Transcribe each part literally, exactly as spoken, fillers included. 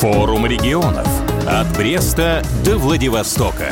Форум регионов. От Бреста до Владивостока.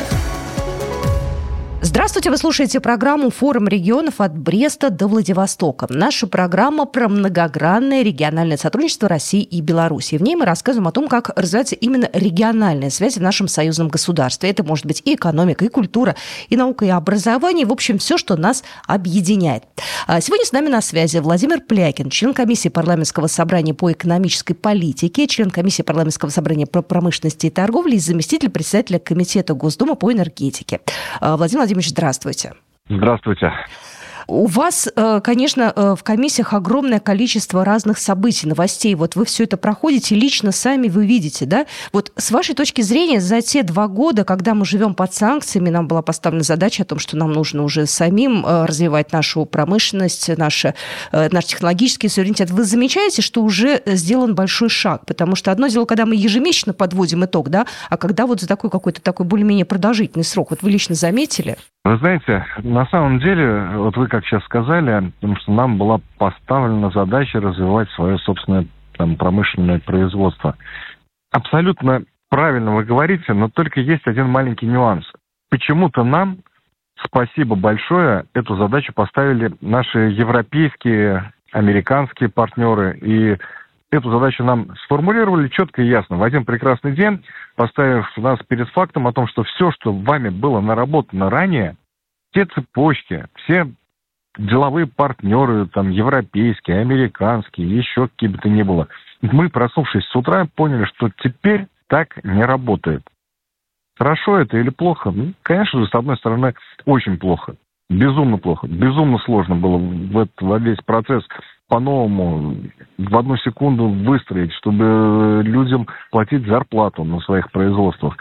Здравствуйте, вы слушаете программу «Форум регионов» от Бреста до Владивостока. Наша программа про многогранное региональное сотрудничество России и Беларуси. В ней мы рассказываем о том, как развивается именно региональная связь в нашем союзном государстве. Это может быть и экономика, и культура, и наука, и образование. В общем, все, что нас объединяет. Сегодня с нами на связи Владимир Плякин, член комиссии парламентского собрания по экономической политике, член комиссии парламентского собрания по промышленности и торговле и заместитель председателя комитета Госдумы по энергетике. Владимир Владимирович, здравствуйте. Здравствуйте. У вас, конечно, в комиссиях огромное количество разных событий, новостей. Вот вы все это проходите, лично сами вы видите, да? Вот с вашей точки зрения, за те два года, когда мы живем под санкциями, нам была поставлена задача о том, что нам нужно уже самим развивать нашу промышленность, наш, наш технологический суверенитет. Вы замечаете, что уже сделан большой шаг? Потому что одно дело, когда мы ежемесячно подводим итог, да? А когда вот за такой какой-то такой более-менее продолжительный срок, вот вы лично заметили? Вы знаете, на самом деле, вот вы как сейчас сказали, потому что нам была поставлена задача развивать свое собственное там, промышленное производство. Абсолютно правильно вы говорите, но только есть один маленький нюанс. Почему-то нам, спасибо большое, эту задачу поставили наши европейские, американские партнеры, и эту задачу нам сформулировали четко и ясно. В один прекрасный день, поставив нас перед фактом о том, что все, что вами было наработано ранее, все цепочки, все деловые партнеры, там, европейские, американские, еще какие бы то ни было, мы, проснувшись с утра, поняли, что теперь так не работает. Хорошо это или плохо? Ну, конечно же, с одной стороны, очень плохо. Безумно плохо. Безумно сложно было в этот, во весь процесс по-новому в одну секунду выстроить, чтобы людям платить зарплату на своих производствах.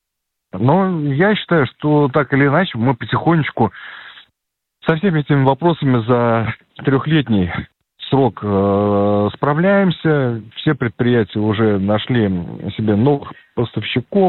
Но я считаю, что так или иначе мы потихонечку со всеми этими вопросами за трехлетний срок э, справляемся. Все предприятия уже нашли себе новых поставщиков,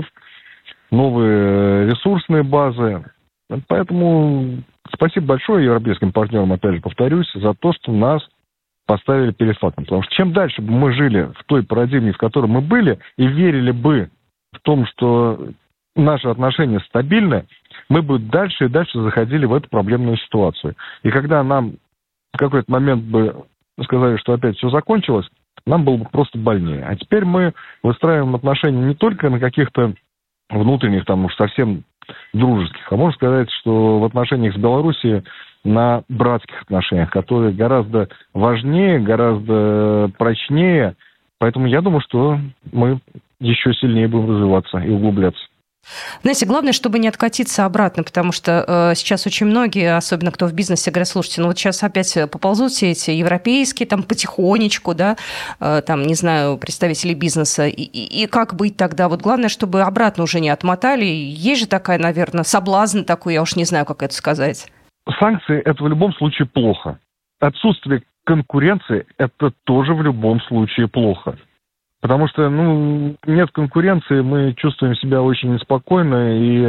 новые ресурсные базы. Поэтому спасибо большое европейским партнерам, опять же повторюсь, за то, что нас поставили перед фактом. Потому что чем дальше бы мы жили в той парадигме, в которой мы были, и верили бы в том, что наши отношения стабильны, мы бы дальше и дальше заходили в эту проблемную ситуацию. И когда нам в какой-то момент бы сказали, что опять все закончилось, нам было бы просто больнее. А теперь мы выстраиваем отношения не только на каких-то внутренних, там уж совсем дружеских, а можно сказать, что в отношениях с Белоруссией на братских отношениях, которые гораздо важнее, гораздо прочнее. Поэтому я думаю, что мы еще сильнее будем развиваться и углубляться. Знаете, главное, чтобы не откатиться обратно, потому что э, сейчас очень многие, особенно кто в бизнесе, говорят, слушайте, ну вот сейчас опять поползут все эти европейские, там потихонечку, да, э, там, не знаю, представители бизнеса, и, и, и как быть тогда? Вот главное, чтобы обратно уже не отмотали. Есть же такая, наверное, соблазн такой, я уж не знаю, как это сказать. Санкции – это в любом случае плохо. Отсутствие конкуренции – это тоже в любом случае плохо. Потому что, ну, нет конкуренции, мы чувствуем себя очень неспокойно и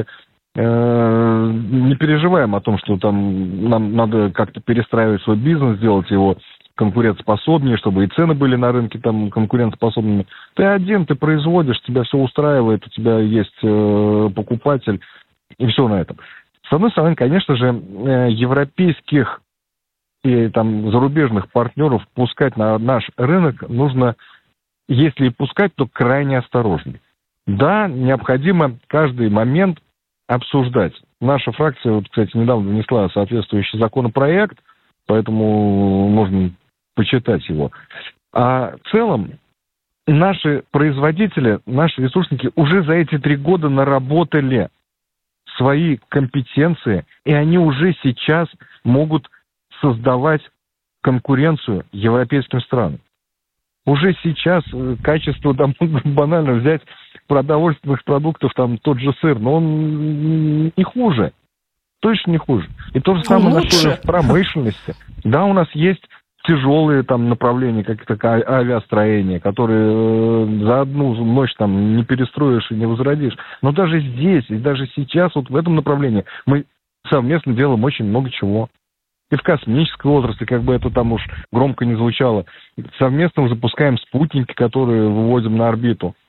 э, не переживаем о том, что там нам надо как-то перестраивать свой бизнес, сделать его конкурентоспособнее, чтобы и цены были на рынке там конкурентоспособными. Ты один, ты производишь, тебя все устраивает, у тебя есть э, покупатель, и все на этом. С одной стороны, конечно же, э, европейских и там зарубежных партнеров пускать на наш рынок нужно. Если и пускать, то крайне осторожно. Да, необходимо каждый момент обсуждать. Наша фракция, вот, кстати, недавно внесла соответствующий законопроект, поэтому можно почитать его. А в целом наши производители, наши ресурсники уже за эти три года наработали свои компетенции, и они уже сейчас могут создавать конкуренцию европейским странам. Уже сейчас качество, там, банально взять продовольственных продуктов, там, тот же сыр, но он не хуже. Точно не хуже. И то же самое на промышленности. Да, у нас есть тяжелые там направления, как это авиастроение, которые за одну ночь там не перестроишь и не возродишь. Но даже здесь, и даже сейчас, вот в этом направлении мы совместно делаем очень много чего. И в космической отрасли, как бы это там уж громко не звучало, совместно запускаем спутники, которые выводим на орбиту.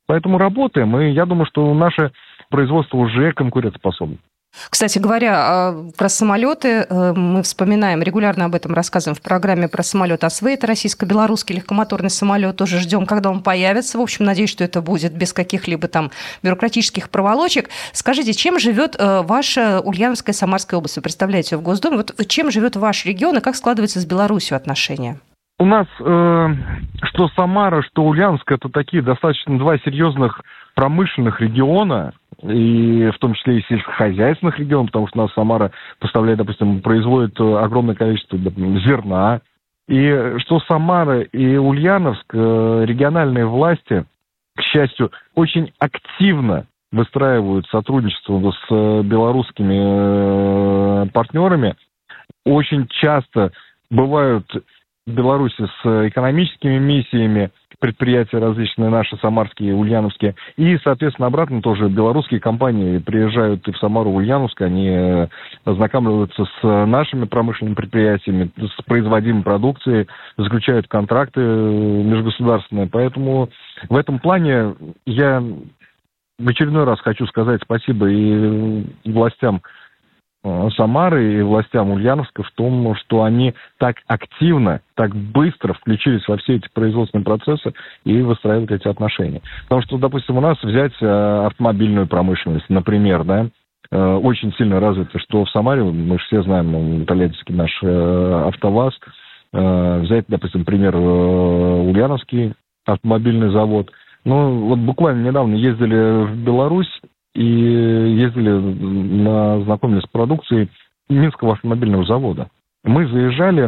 Поэтому работаем, и я думаю, что наше производство уже конкурентоспособно. Кстати говоря, про самолеты мы вспоминаем, регулярно об этом рассказываем в программе про самолет Освей. Это российско-белорусский легкомоторный самолет. Тоже ждем, когда он появится. В общем, надеюсь, что это будет без каких-либо там бюрократических проволочек. Скажите, чем живет ваша Ульяновская Самарская область? Вы представляете ее в Госдуме. Вот чем живет ваш регион и как складываются с Беларусью отношения? У нас э, что Самара, что Ульяновск, это такие достаточно два серьезных промышленных региона, и в том числе и сельскохозяйственных регионов, потому что у нас Самара поставляет, допустим, производит огромное количество, допустим, зерна. И что Самара и Ульяновск, региональные власти, к счастью, очень активно выстраивают сотрудничество с белорусскими партнерами. Очень часто бывают в Беларуси с экономическими миссиями предприятия различные, наши самарские, ульяновские. И, соответственно, обратно тоже белорусские компании приезжают и в Самару, в Ульяновск, они ознакомливаются с нашими промышленными предприятиями, с производимой продукцией, заключают контракты межгосударственные. Поэтому в этом плане я в очередной раз хочу сказать спасибо и властям Самары и властям Ульяновска в том, что они так активно, так быстро включились во все эти производственные процессы и выстраивают эти отношения. Потому что, допустим, у нас взять автомобильную промышленность, например, да, очень сильно развита, что в Самаре, мы же все знаем, Тольяттинский наш АвтоВАЗ, взять, допустим, пример Ульяновский автомобильный завод. Ну, вот буквально недавно ездили в Беларусь, и ездили, на, знакомились с продукцией Минского автомобильного завода. Мы заезжали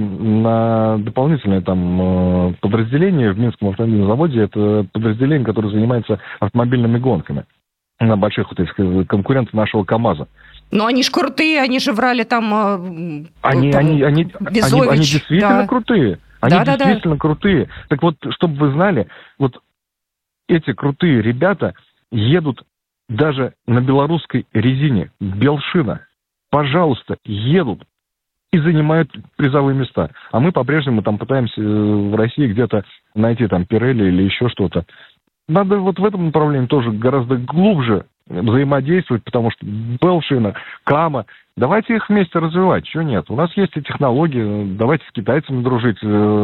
на дополнительное там подразделение в Минском автомобильном заводе. Это подразделение, которое занимается автомобильными гонками на больших вот этих конкурентов нашего КАМАЗа. Но они же крутые, они же врали там... Они, там они, они, Визович, они, они действительно да. крутые. Они да, действительно да, да. крутые. Так вот, чтобы вы знали, вот эти крутые ребята едут даже на белорусской резине, Белшина, пожалуйста, едут и занимают призовые места. А мы по-прежнему там пытаемся в России где-то найти там Пирелли или еще что-то. Надо вот в этом направлении тоже гораздо глубже взаимодействовать, потому что Белшина, Кама, давайте их вместе развивать, чего нет. У нас есть и технологии, давайте с китайцами дружить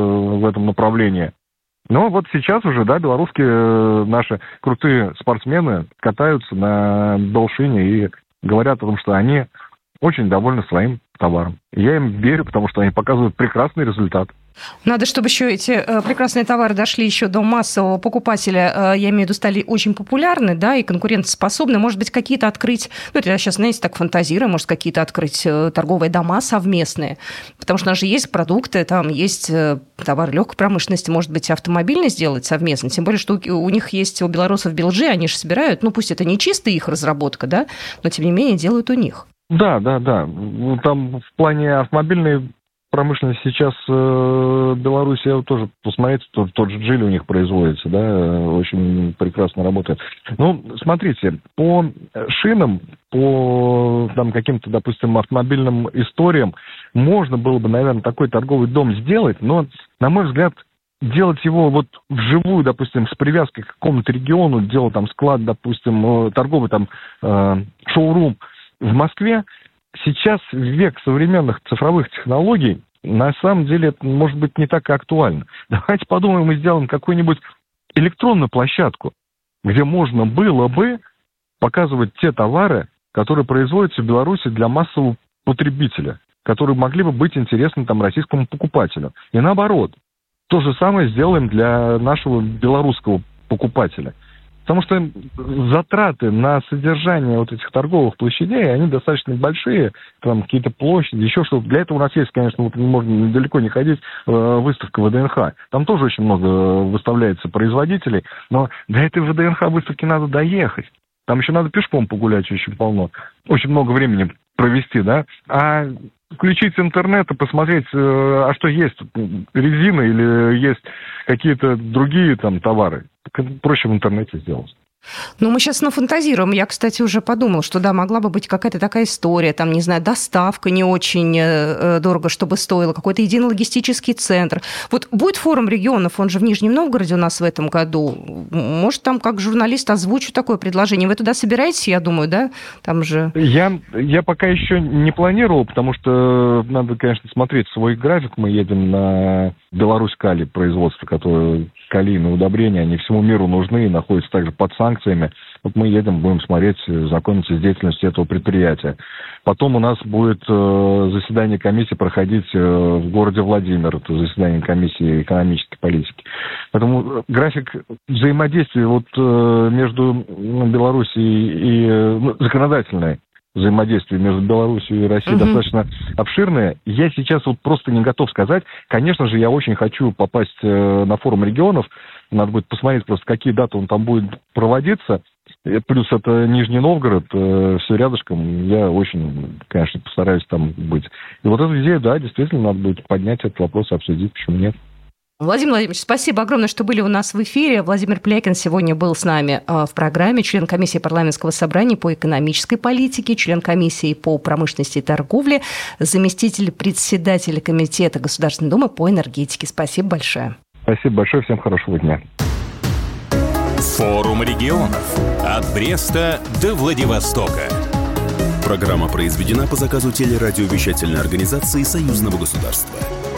в этом направлении. Но вот сейчас уже, да, белорусские наши крутые спортсмены катаются на Белшине и говорят о том, что они очень довольны своим товаром. Я им верю, потому что они показывают прекрасный результат. Надо, чтобы еще эти э, прекрасные товары дошли еще до массового покупателя, э, я имею в виду, стали очень популярны, да, и конкурентоспособны. Может быть, какие-то открыть, ну, это я сейчас, знаете, так фантазирую, может, какие-то открыть э, торговые дома совместные, потому что у нас же есть продукты, там есть э, товары легкой промышленности, может быть, автомобильный сделать совместно, тем более, что у, у них есть, у белорусов белжи, они же собирают, ну, пусть это не чисто их разработка, да, но, тем не менее, делают у них. Да, да, да. Там в плане автомобильной промышленности сейчас э, Беларусь, тоже посмотрите, тот, тот же Джили у них производится, да, очень прекрасно работает. Ну, смотрите, по шинам, по там, каким-то, допустим, автомобильным историям можно было бы, наверное, такой торговый дом сделать, но, на мой взгляд, делать его вот вживую, допустим, с привязкой к какому-то региону, делать там склад, допустим, торговый там э, шоурум в Москве, сейчас в век современных цифровых технологий, на самом деле, это может быть не так актуально. Давайте подумаем, мы сделаем какую-нибудь электронную площадку, где можно было бы показывать те товары, которые производятся в Беларуси для массового потребителя, которые могли бы быть интересны там российскому покупателю. И наоборот, то же самое сделаем для нашего белорусского покупателя. Потому что затраты на содержание вот этих торговых площадей, они достаточно большие, там какие-то площади, еще что-то. Для этого у нас есть, конечно, вот можно далеко не ходить, выставка ВДНХ. Там тоже очень много выставляется производителей, но до этой ВДНХ выставки надо доехать. Там еще надо пешком погулять очень полно. Очень много времени провести, да. А включить интернет и посмотреть, а что есть, резина или есть какие-то другие там товары. Проще в интернете сделать. Ну, мы сейчас нафантазируем. Я, кстати, уже подумала, что, да, могла бы быть какая-то такая история, там, не знаю, доставка не очень э, дорого, чтобы стоило, какой-то единый логистический центр. Вот будет форум регионов, он же в Нижнем Новгороде у нас в этом году. Может, там, как журналист, озвучу такое предложение. Вы туда собираетесь, я думаю, да? Там же... Я, я пока еще не планировал, потому что надо, конечно, смотреть свой график. Мы едем на Беларусь-Кали, производство, которое калийные удобрения, они всему миру нужны и находятся также под санкциями. Вот мы едем, будем смотреть, знакомиться с деятельностью этого предприятия. Потом у нас будет э, заседание комиссии проходить э, в городе Владимир, это заседание комиссии экономической политики. Поэтому график взаимодействия вот, э, между ну, Белоруссией и э, ну, законодательной взаимодействие между Беларусью и Россией uh-huh. достаточно обширное. Я сейчас вот просто не готов сказать. Конечно же, я очень хочу попасть э, на форум регионов. Надо будет посмотреть просто, какие даты он там будет проводиться. Плюс это Нижний Новгород, э, все рядышком. Я очень, конечно, постараюсь там быть. И вот эту идею, да, действительно, надо будет поднять этот вопрос и обсудить, почему нет. Владимир Владимирович, спасибо огромное, что были у нас в эфире. Владимир Плякин сегодня был с нами в программе, член комиссии парламентского собрания по экономической политике, член комиссии по промышленности и торговле, заместитель председателя комитета Государственной Думы по энергетике. Спасибо большое. Спасибо большое, всем хорошего дня. Форум регионов. От Бреста до Владивостока. Программа произведена по заказу телерадиовещательной организации Союзного государства.